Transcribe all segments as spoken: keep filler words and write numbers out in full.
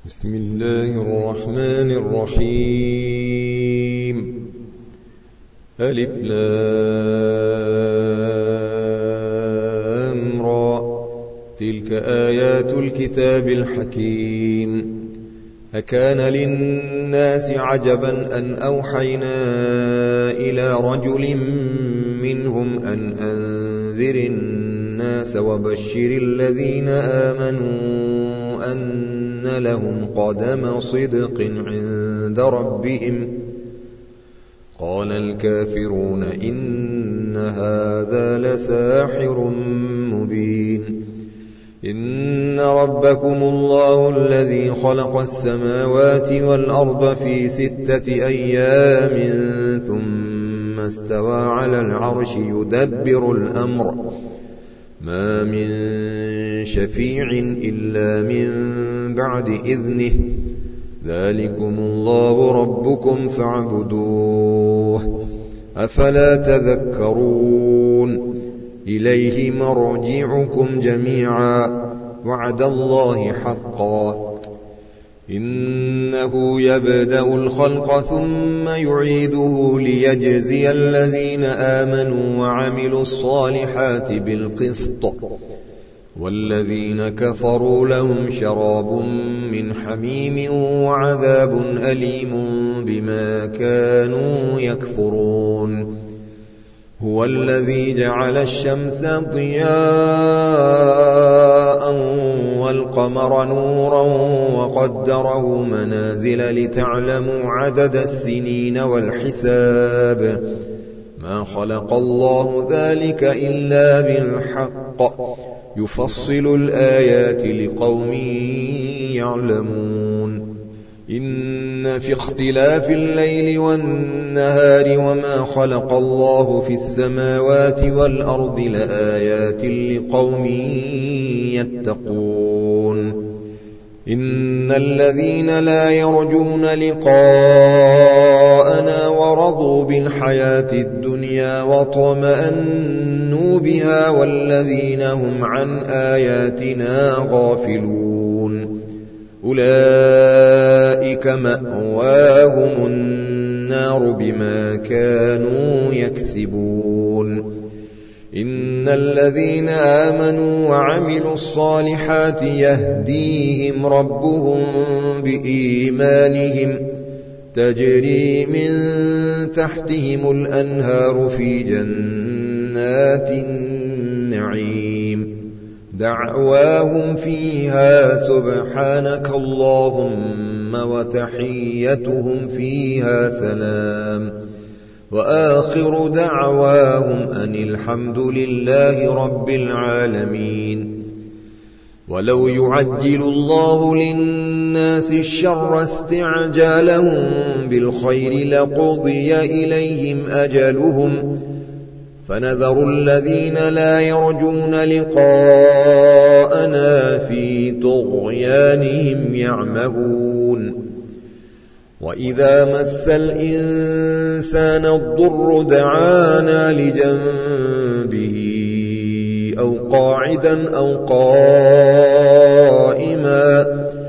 بسم الله الرحمن الرحيم. ألف لام را، تلك آيات الكتاب الحكيم. أكان للناس عجبا أن أوحينا إلى رجل منهم أن أنذر الناس وبشر الذين آمنوا أن لهم قدم صدق عند ربهم. قال الكافرون إن هذا لساحر مبين. إن ربكم الله الذي خلق السماوات والأرض في ستة أيام ثم استوى على العرش يدبر الأمر، ما من شفيع إلا من بعد إذنه، ذلكم الله ربكم فاعبدوه، أفلا تذكرون. إليه مرجعكم جميعا، وعد الله حقا، إنه يبدأ الخلق ثم يعيده ليجزي الذين آمنوا وعملوا الصالحات بالقسط، والذين كفروا لهم شراب من حميم وعذاب أليم بما كانوا يكفرون. هو الذي جعل الشمس ضياء والقمر نورا وقدره منازل لتعلموا عدد السنين والحساب، ما خلق الله ذلك إلا بالحق، يفصل الآيات لقوم يعلمون. إن في اختلاف الليل والنهار وما خلق الله في السماوات والأرض لآيات لقوم يتقون. إن الذين لا يرجون لقاءنا ورضوا بالحياة الدنيا واطمأنوا بها والذين هم عن آياتنا غافلون، أولئك مأواهم النار بما كانوا يكسبون. إن الذين آمنوا وعملوا الصالحات يهديهم ربهم بإيمانهم، تجري من تحتهم الأنهار في جنات النعيم، دعواهم فيها سبحانك اللهم وتحيتهم فيها سلام، وآخر دعواهم أن الحمد لله رب العالمين. ولو يعجل الله للناس الشر استعجالهم بالخير لقضي إليهم أجلهم، فنذر الذين لا يرجون لقاءنا في طغيانهم يعمهون. وإذا مس الإنسان الضر دعانا لجنبه أو قاعدا أو قائما،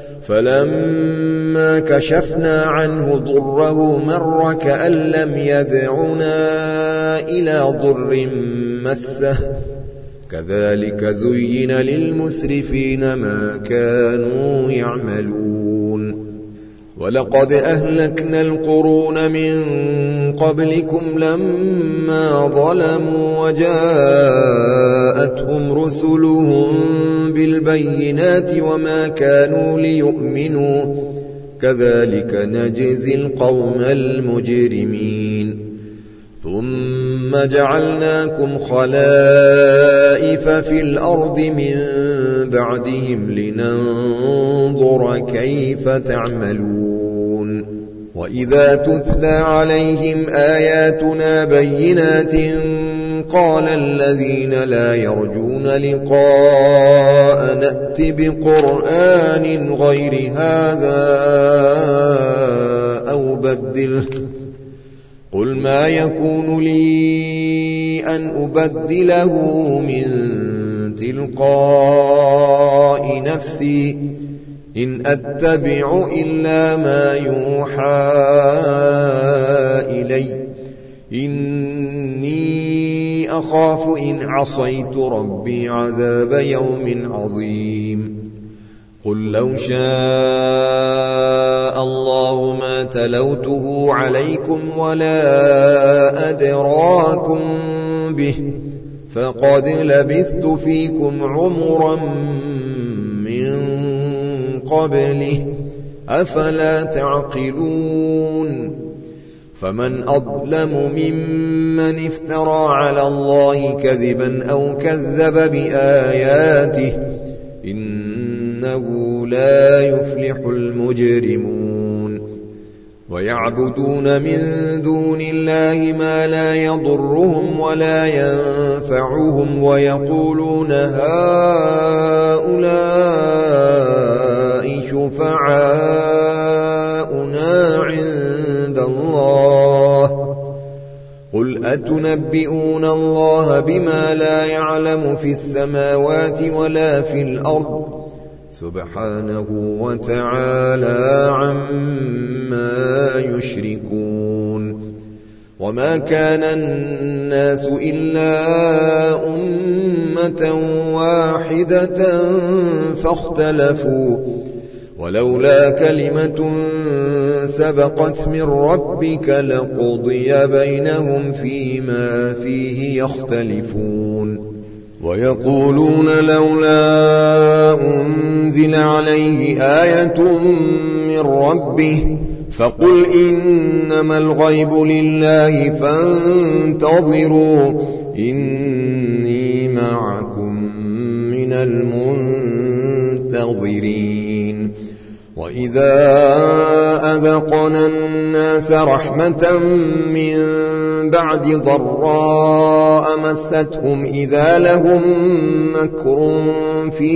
فلما كشفنا عنه ضره مر كأن لم يدعنا إلى ضر مسه، كذلك زين للمسرفين ما كانوا يعملون. ولقد أهلكنا القرون من قبلكم لما ظلموا وجاءتهم رسلهم بالبينات وما كانوا ليؤمنوا، كذلك نجزي القوم المجرمين. ثم جعلناكم خلائف في الأرض من بعدهم لننظر كيف تعملون. وإذا تتلى عليهم آياتنا بينات قال الذين لا يرجون لقاء نأت بقرآن غير هذا أو بدله، قل ما يكون لي أن أبدله من تلقاء نفسي إن أتبع إلا ما يوحى إلي إني أخاف إن عصيت ربي عذاب يوم عظيم قل لو شاء الله ما تلوته عليكم ولا أدراكم به فقد لبثت فيكم عمرا من قبله أفلا تعقلون فمن أظلم ممن افترى على الله كذبا أو كذب بآياته إنه لا يفلح المجرمون ويعبدون من دون الله ما لا يضرهم ولا ينفعهم ويقولون هؤلاء شفعاؤنا عند الله قل أتنبئون الله بما لا يعلم في السماوات ولا في الأرض سبحانه وتعالى عما يشركون وما كان الناس إلا أمة واحدة فاختلفوا ولولا كلمة سبقت من ربك لقضي بينهم فيما فيه يختلفون ويقولون لولا أنزل عليه آية من ربه فقل إنما الغيب لله فانتظروا إني معكم من المنتظرين وإذا أذقنا الناس رحمة من بعد ضراء مستهم إذا لهم مكر في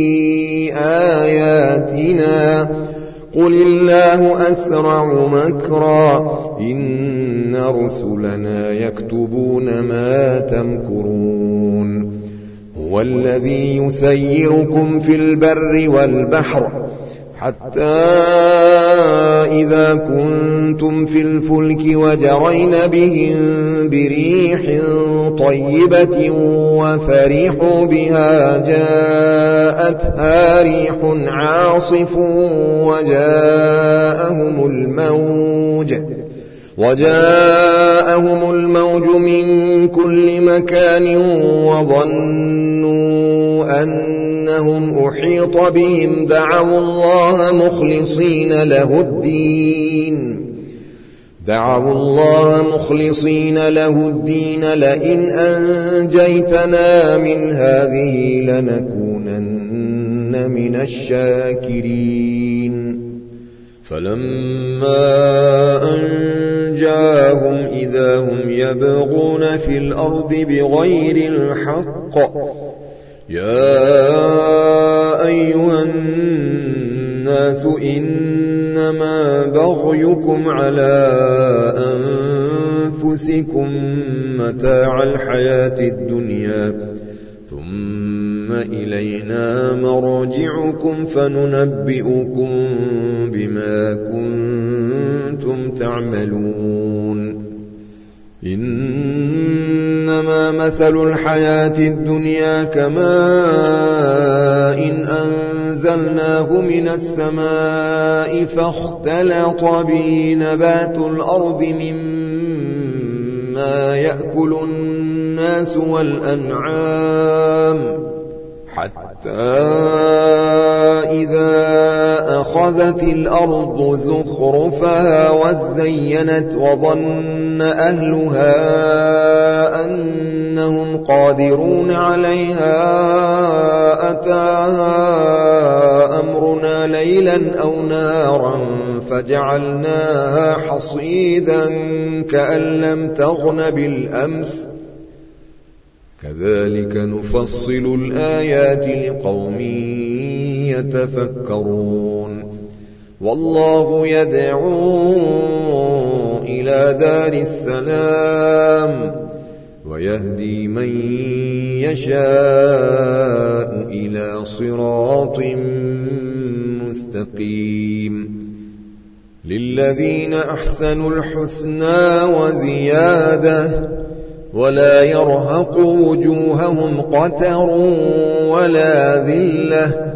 آياتنا قل الله أسرع مكرا إن رسلنا يكتبون ما تمكرون هو الذي يسيركم في البر والبحر حتى إذا كنتم في الفلك وجرين بهم بريح طيبة وفرحوا بها جاءتها ريح عاصف وجاءهم الموج وجاءهم الموج من كل مكان وظنوا أنهم أحيط بهم دعوا الله مخلصين له الدين دعوا الله مخلصين له الدين لئن أنجيتنا من هذه لنكونن من الشاكرين فلما أنجاهم إذا هم يبغون في الأرض بغير الحق يا أيها الناس إنما بغيكم على أنفسكم متاع الحياة الدنيا ثم إلينا مرجعكم فننبئكم بما كنتم تعملون إنما مثل الحياة الدنيا كماء إن أنزلناه من السماء فاختلط به نبات الأرض مما يأكل الناس والأنعام حتى إذا أخذت الأرض زخرفها وزينت وظن أهلها أنهم قادرون عليها أتاها أمرنا ليلا أو نارا فجعلناها حصيدا كأن لم تغن بالأمس كذلك نفصل الآيات لقوم يتفكرون والله يدعو إلى دار السلام ويهدي من يشاء إلى صراط مستقيم للذين أحسنوا الحسنى وزيادة ولا يرهق وجوههم قتر ولا ذلة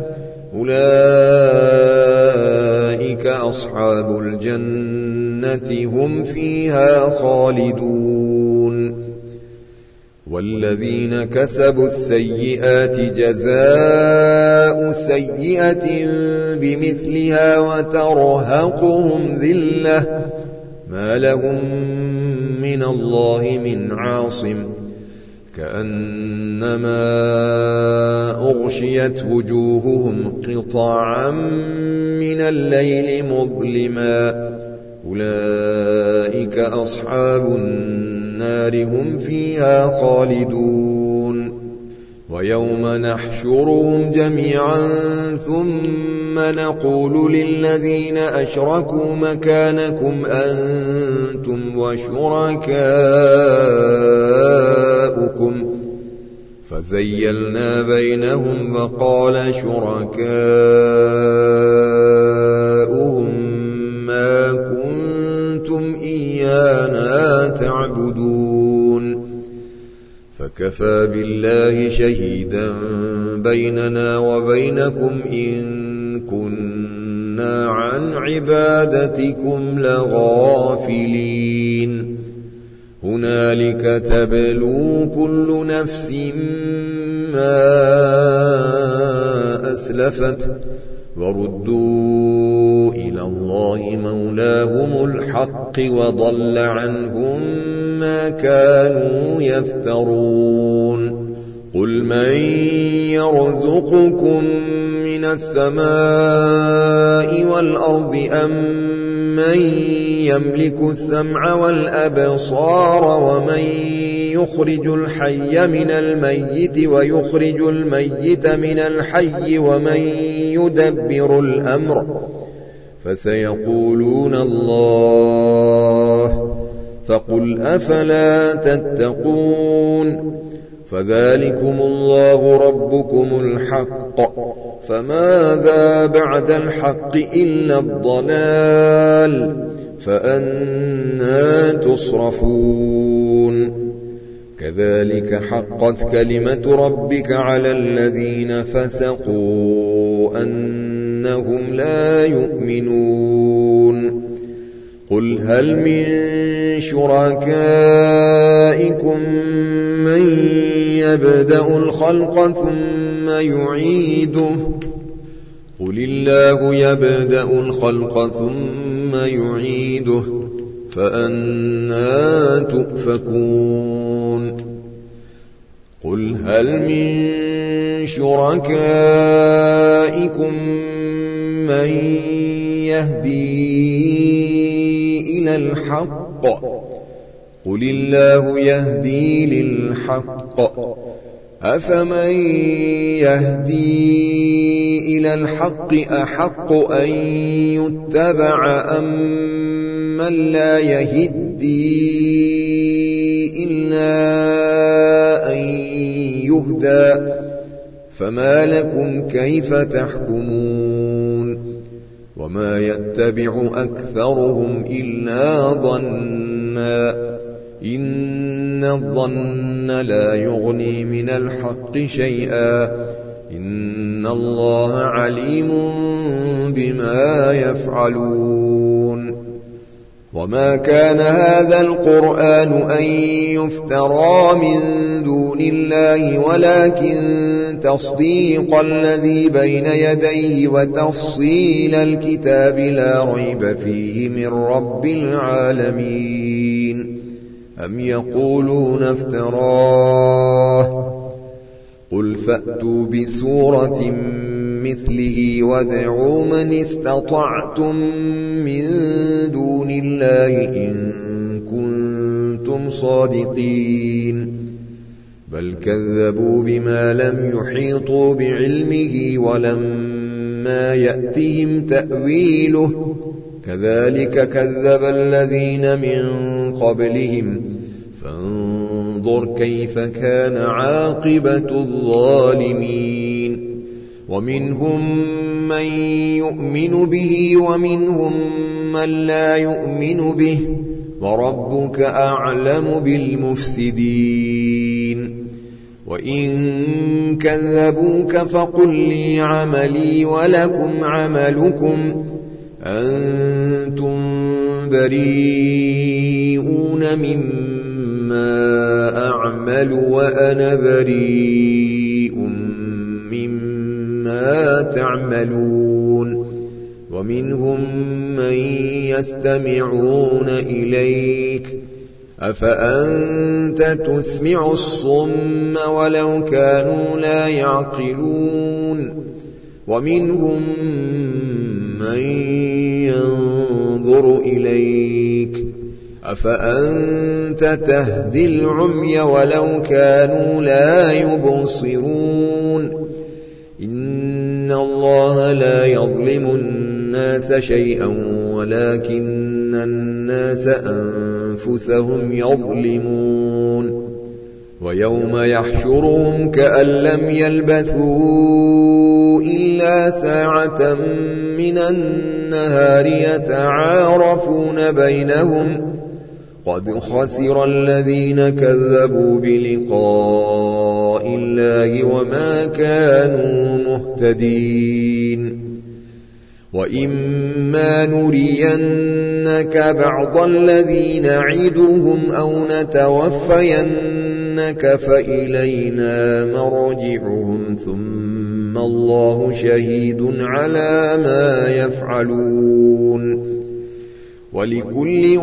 أولئك أصحاب الجنة هم فيها خالدون والذين كسبوا السيئات جزاء سيئة بمثلها وترهقهم ذلة ما لهم من الله من عاصم كأنما أغشيت وجوههم قطعا من الليل مظلما أولئك أصحاب النار هم فيها خالدون ويوم نحشرهم جميعا ثم نقول للذين أشركوا مكانكم أنتم وشركاؤكم فزيلنا بينهم وقال شركاؤهم ما كنتم إيانا تعبدون فكفى بالله شهيدا بيننا وبينكم إن كنا عن عبادتكم لغافلين هنالك تبلو كل نفس ما أسلفت وردوا إلى الله مولاهم الحق وضل عنهم ما كانوا يفترون قل من يرزقكم من السماء والأرض أم من يملك السمع والأبصار ومن يخرج الحي من الميت ويخرج الميت من الحي ومن يدبر الأمر فسيقولون الله فقل أفلا تتقون فذلكم الله ربكم الحق فماذا بعد الحق إلا الضلال فأنى تصرفون كذلك حقت كلمة ربك على الذين فسقوا أنهم لا يؤمنون قل هل من شركائكم من يبدأ الخلق ثم يعيده قل الله يبدأ الخلق ثم يعيده فأنى تؤفكون قل هل من شركائكم من يهدي إلى الحق قل الله يهدي للحق أفمن يهدي إلى الحق أحق أن يتبع أم من لا يهدي إلا أن يهدى فما لكم كيف تحكمون وما يتبع أكثرهم إلا ظنّا إن الظن لا يغني من الحق شيئا إن الله عليم بما يفعلون وما كان هذا القرآن أن يفترى من دون الله ولكن تصديق الذي بين يديه وتفصيل الكتاب لا ريب فيه من رب العالمين أم يقولون افتراه قل فأتوا بسورة مثله وادعوا من استطعتم من دون الله إن كنتم صادقين بل كذبوا بما لم يحيطوا بعلمه ولما يأتهم تأويله كذلك كذب الذين من قبلهم فانظر كيف كان عاقبة الظالمين ومنهم من يؤمن به ومنهم من لا يؤمن به وربك أعلم بالمفسدين وإن كذبوك فقل لي عملي ولكم عملكم أنتم بريئون مما أعمل وأنا بريء مما تعملون ومنهم من يستمعون إليك أفأنت تسمع الصم ولو كانوا لا يعقلون ومنهم من ينظر إليك أفأنت تهدي العمي ولو كانوا لا يبصرون إن الله لا يظلم الناس شيئا ولكن الناس أنفسهم يظلمون ويوم يحشرهم كأن لم يلبثوا إلا ساعة من النهار يتعارفون بينهم قد خسر الذين كذبوا بلقاء الله وما كانوا مهتدين وإما نرينك بعض الذي نعدهم أو نتوفينك فإلينا مرجعهم ثم الله شهيد على ما يفعلون ولكل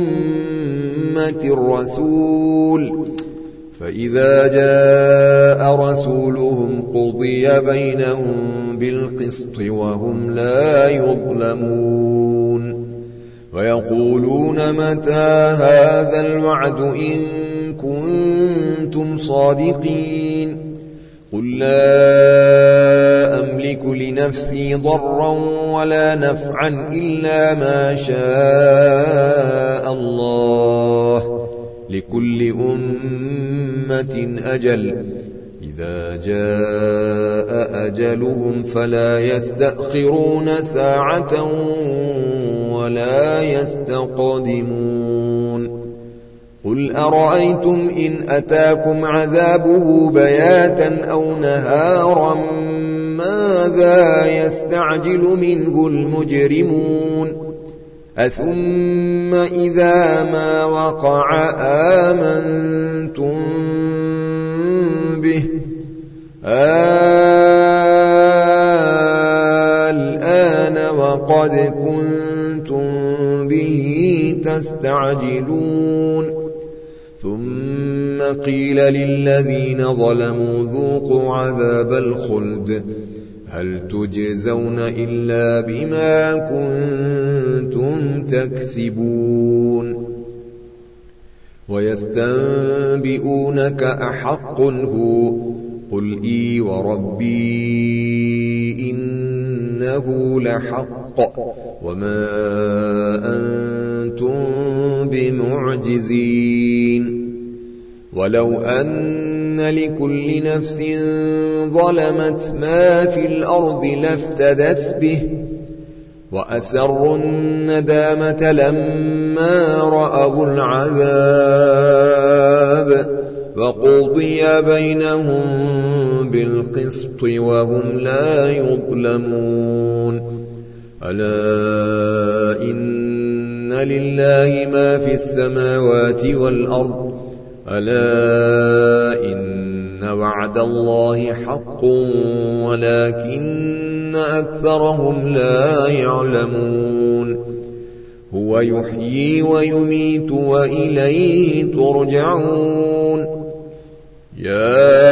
أمة رسول فإذا جاء رسولهم قضي بينهم بالقسط وهم لا يظلمون ويقولون متى هذا الوعد إن كنتم صادقين قل لا أملك لنفسي ضرا ولا نفعا إلا ما شاء الله لكل أمة أجل إذا جاء أجلهم فلا يستأخرون ساعة ولا يستقدمون قل أرأيتم إن أتاكم عذابه بياتا أو نهارا ماذا يستعجل منه المجرمون أثم إذا ما وقع آمنتم به الآن وقد كنتم به تستعجلون ثم قيل للذين ظلموا ذوقوا عذاب الخلد هل تجزون إلا بما كنتم تكسبون ويستنبئونك أحق هو قل إي وربي إنه لحق وما أنتم بمعجزين ولو أن لكل نفس ظلمت ما في الأرض لافتدت به وأسروا الندامة لما رأوا العذاب وقضي بينهم بالقسط وهم لا يظلمون ألا إن لله ما في السماوات والأرض ألا إن وعد الله حق ولكن أكثرهم لا يعلمون هو يحيي ويميت وإليه ترجعون يا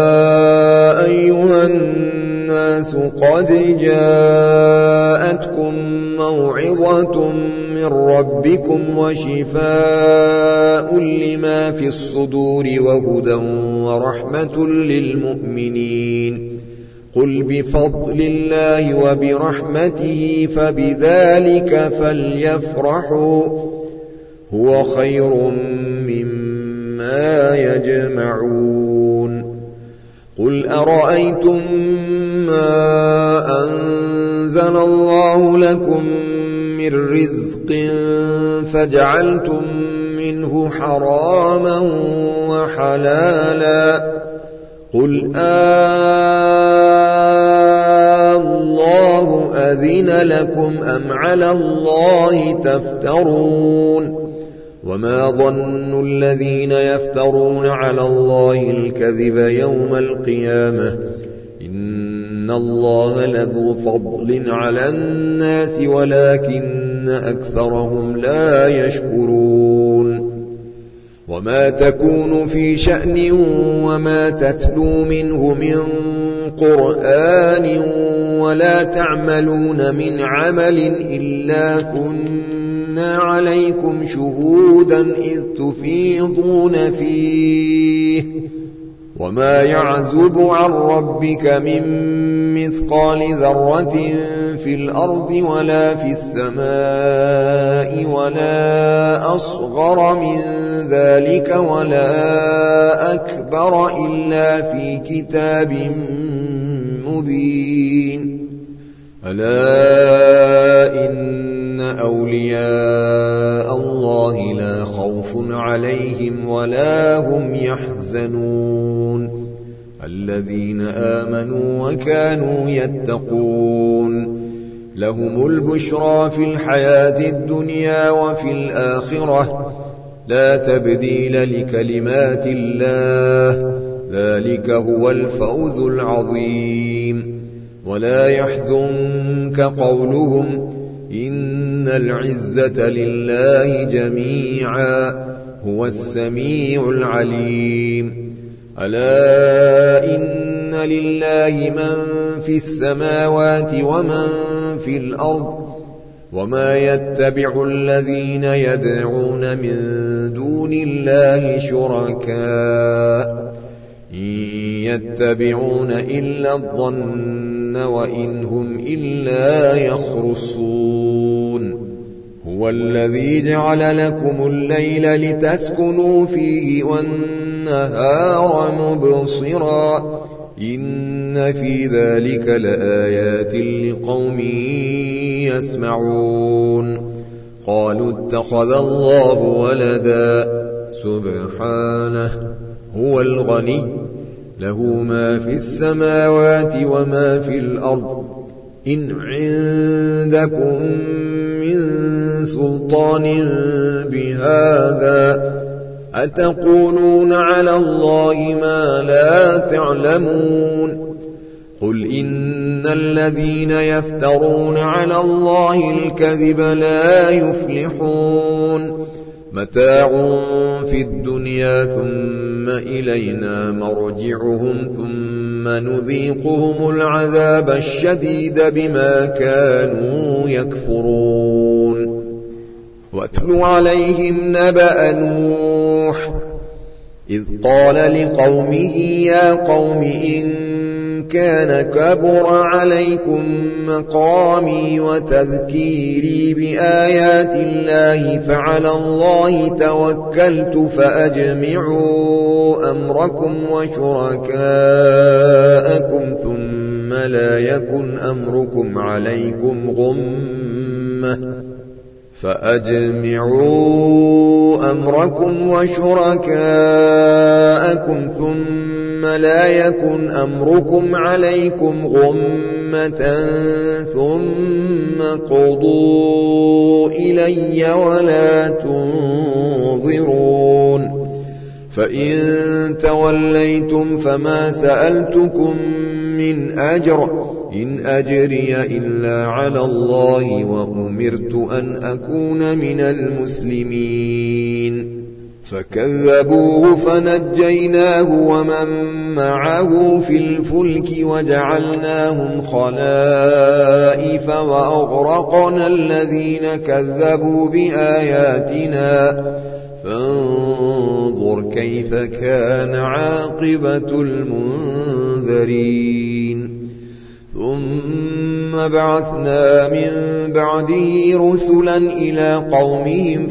أيها الناس قد جاءتكم موعظة من ربكم وشفاء لما في الصدور وهدى ورحمة للمؤمنين قل بفضل الله وبرحمته فبذلك فليفرحوا هو خير مما يجمعون قل أرأيتم ما أنتم أنزل الله لكم من رزق فجعلتم منه حراما وحلالا قل آه الله أذن لكم أم على الله تفترون وما ظن الذين يفترون على الله الكذب يوم القيامة إن الله لذو فضل على الناس ولكن أكثرهم لا يشكرون وما تكون في شأن وما تتلو منه من قرآن ولا تعملون من عمل إلا كنا عليكم شهودا إذ تفيضون فيه وما يعزب عن ربك من مثقال ذرة في الأرض ولا في السماء ولا أصغر من ذلك ولا أكبر إلا في كتاب مبين ألا إن أولياء الله لا خوف عليهم ولا هم يحزنون الذين آمنوا وكانوا يتقون لهم البشرى في الحياة الدنيا وفي الآخرة لا تبديل لكلمات الله ذلك هو الفوز العظيم ولا يحزنك قولهم إن العزة لله جميعا هو السميع العليم ألا إن لله من في السماوات ومن في الأرض وما يتبع الذين يدعون من دون الله شركاء إن يتبعون إلا الظن وإن هم إلا يخرصون هو الذي جعل لكم الليل لتسكنوا فيه والنهار مبصرا إن في ذلك لآيات لقوم يسمعون قالوا اتخذ الله ولدا سبحانه هو الغني له ما في السماوات وما في الأرض إن عندكم من سلطان بهذا أتقولون على الله ما لا تعلمون قل إن الذين يفترون على الله الكذب لا يفلحون متاع في الدنيا ثم إلينا مرجعهم ثم نذيقهم العذاب الشديد بما كانوا يكفرون واتل عليهم نبأ نوح إذ قال لقومه يا قوم إن كان كبر عليكم مقامي وتذكيري بآيات الله فعلى الله توكلت فأجمعوا أمركم وشركاءكم ثم لا يكن أمركم عليكم غمة فأجمعوا أمركم وشركاءكم ثم لا يكن أمركم عليكم غمة ثم قضوا إلي ولا تنظرون فإن توليتم فما سألتكم من أجر إن أجري إلا على الله وأمرت أن أكون من المسلمين فكذبوه فنجيناه ومن معه في الفلك وجعلناهم خلائف وأغرقنا الذين كذبوا بآياتنا فانظر كيف كان عاقبة المنذرين ثم بعثنا من بعده رسلا إلى قومهم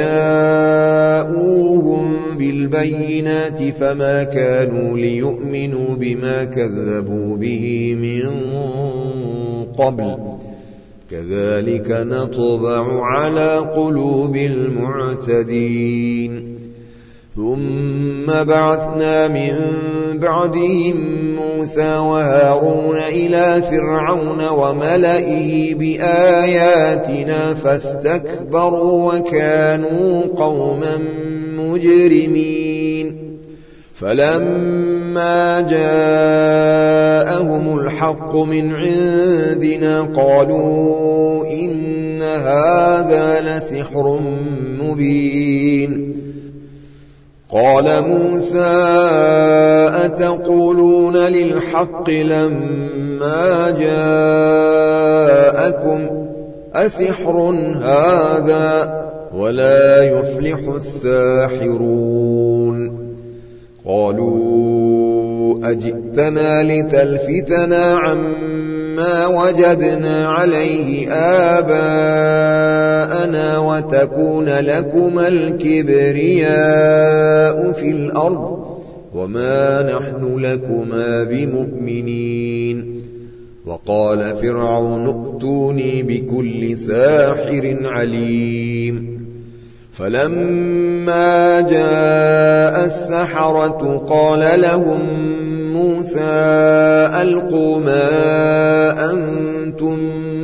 فجاءوهم بالبينات فما كانوا ليؤمنوا بما كذبوا به من قبل كذلك نطبع على قلوب المعتدين ثم بعثنا من بعدهم موسى وهارون إلى فرعون وملئه بآياتنا فاستكبروا وكانوا قوما مجرمين فلما جاءهم الحق من عندنا قالوا إن هذا لسحر مبين قال موسى أتقولون للحق لما جاءكم أسحر هذا ولا يفلح الساحرون قالوا أجئتنا لتلفتنا عما وجدنا عليه آباءنا وتكون لكما الكبرياء في الأرض وما نحن لكما بمؤمنين وقال فرعون ائتوني بكل ساحر عليم فلما جاء السحرة قال لهم موسى ألقوا ما أنتم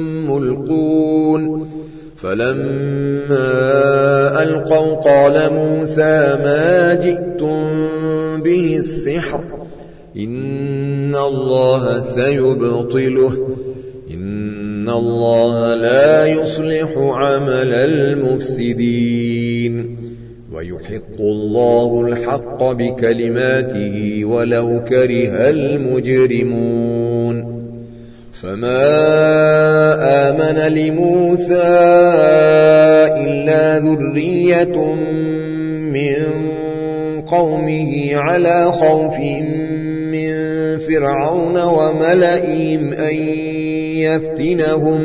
ملقون فلما ألقوا قال موسى ما جئتم به السحر إن الله سيبطله إن الله لا يصلح عمل المفسدين ويحق الله الحق بكلماته ولو كره المجرمون فما آمن لموسى إلا ذرية من قومه على خوف من فرعون وملئهم أن يفتنهم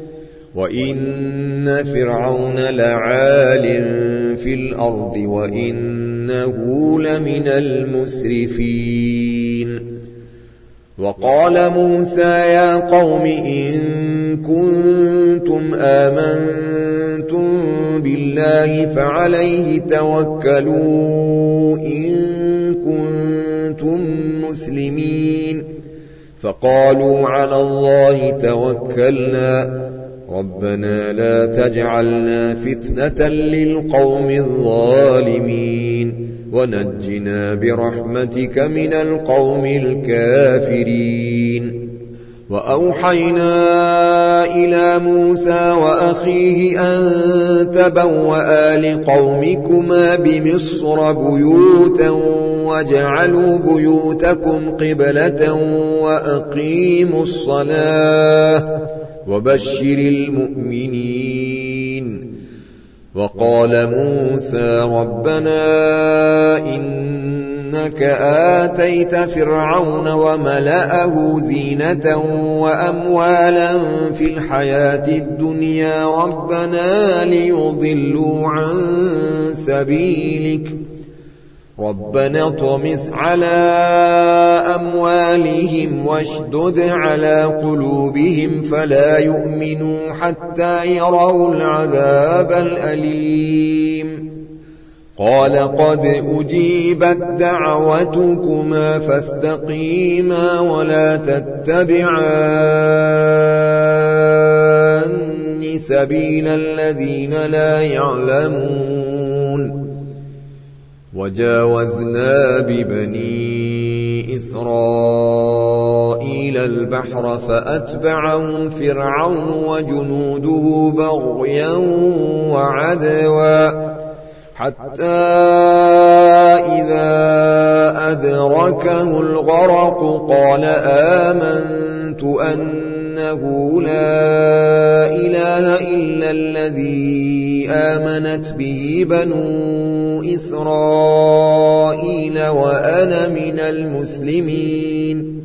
وإن فرعون لعال في الأرض وإنه لمن المسرفين وقال موسى يا قوم إن كنتم آمنتم بالله فعليه توكلوا إن كنتم مسلمين فقالوا على الله توكلنا ربنا لا تجعلنا فتنة للقوم الظالمين ونجنا برحمتك من القوم الكافرين وأوحينا إلى موسى وأخيه أن تبوأ لقومكما بمصر بيوتا وجعلوا بيوتكم قبلة وأقيموا الصلاة وبشر المؤمنين وقال موسى ربنا إنك آتيت فرعون وملأه زينة وأموالا في الحياة الدنيا ربنا ليضلوا عن سبيلك ربنا اطمس على أموالهم واشدد على قلوبهم فلا يؤمنوا حتى يروا العذاب الأليم قال قد أجيبت دعوتكما فاستقيما ولا تتبعان سبيل الذين لا يعلمون وجاوزنا ببني إسرائيل البحر فأتبعهم فرعون وجنوده بغيا وعدوا حتى إذا أدركه الغرق قال آمنت أنه لا إله إلا الذي آمنت به بنو إسرائيل وأنا من المسلمين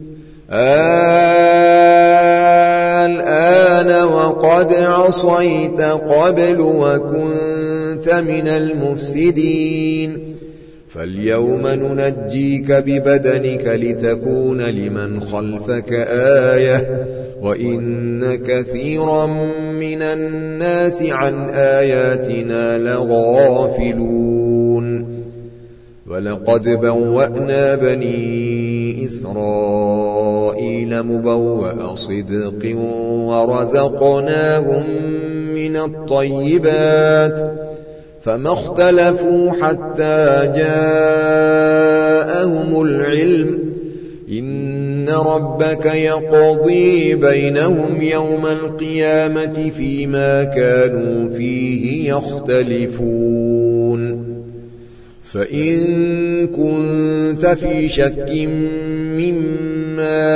الآن وقد عصيت قبل وكنت من المفسدين فاليوم ننجيك ببدنك لتكون لمن خلفك آية وإن كثيرا من الناس عن آياتنا لغافلون ولقد بوأنا بني إسرائيل مبوأ صدق ورزقناهم من الطيبات فما اختلفوا حتى جاءهم العلم إن ربك يقضي بينهم يوم القيامة فيما كانوا فيه يختلفون فإن كنت في شك مما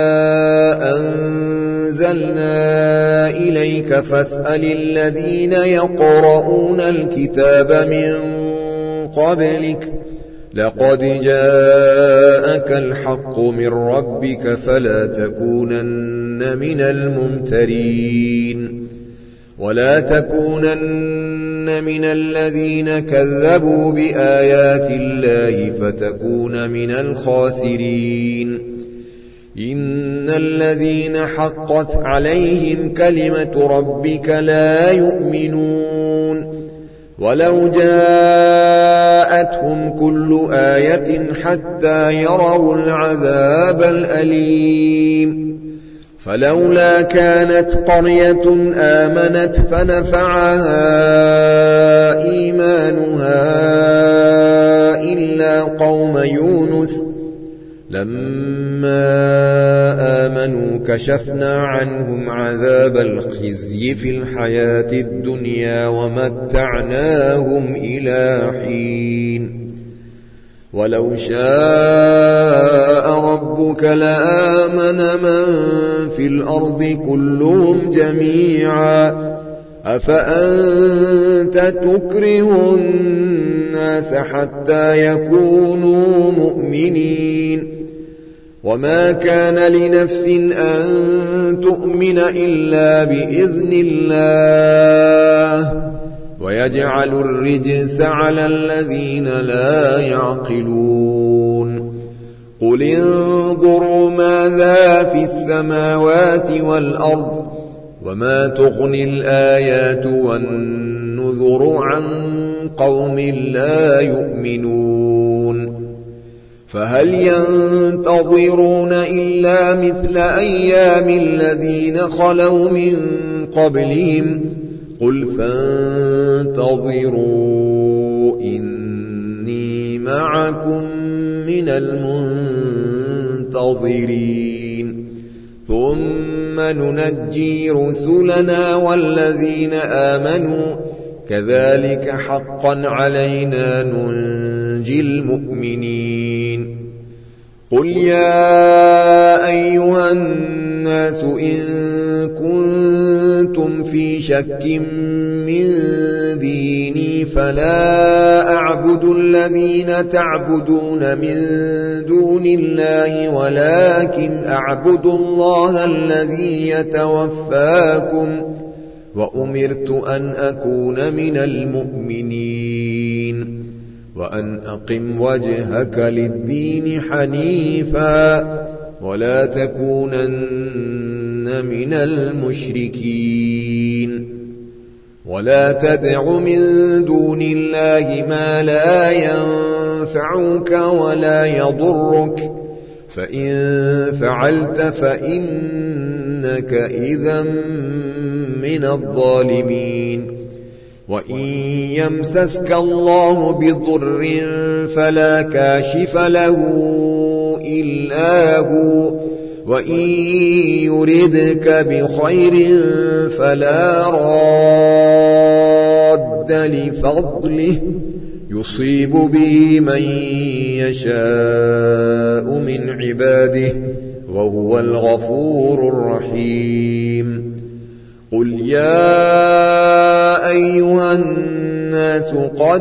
أنزلنا إليك فاسأل الذين يقرؤون الكتاب من قبلك لقد جاءك الحق من ربك فلا تكونن من الممترين ولا تكونن من الذين كذبوا بآيات الله فتكون من الخاسرين إن الذين حقت عليهم كلمة ربك لا يؤمنون ولو جاءتهم كل آية حتى يروا العذاب الأليم فلولا كانت قرية آمنت فنفعها إيمانها إلا قوم يونس لما آمنوا كشفنا عنهم عذاب الخزي في الحياة الدنيا ومتعناهم إلى حين ولو شاء ربك لآمن من في الأرض كلهم جميعا أفأنت تكره الناس حتى يكونوا مؤمنين وما كان لنفس أن تؤمن إلا بإذن الله ويجعل الرجس على الذين لا يعقلون قل انظروا ماذا في السماوات والأرض وما تغني الآيات والنذر عن قوم لا يؤمنون فهل ينتظرون إلا مثل أيام الذين خلوا من قبلهم قل فانتظروا إني معكم من المنتظرين ثم ننجي رسلنا والذين آمنوا كذلك حقا علينا ننجي المؤمنين قل يا أيها الناس إن كنتم في شك من ديني فلا أعبد الذين تعبدون من دون الله ولكن أعبد الله الذي يتوفاكم وأمرت أن أكون من المؤمنين وأن أقم وجهك للدين حنيفا ولا تكونن من المشركين ولا تدع من دون الله ما لا ينفعك ولا يضرك فإن فعلت فإنك إذا من الظالمين وإن يمسسك الله بضر فلا كاشف له إلا هو وإن يردك بخير فلا راد لفضله يصيب به من يشاء من عباده وهو الغفور الرحيم قل يا أيها الناس قد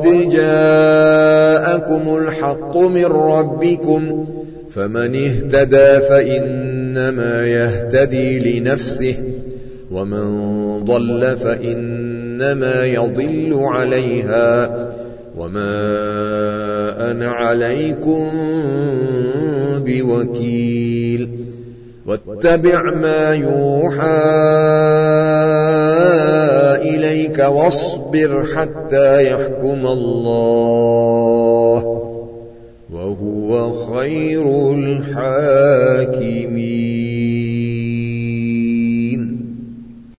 جاءكم الحق من ربكم فمن اهتدى فإنما يهتدي لنفسه ومن ضل فإنما يضل عليها وما أنا عليكم بوكيل واتبع ما يوحى إليك واصبر حتى يحكم الله وهو خير الحاكمين.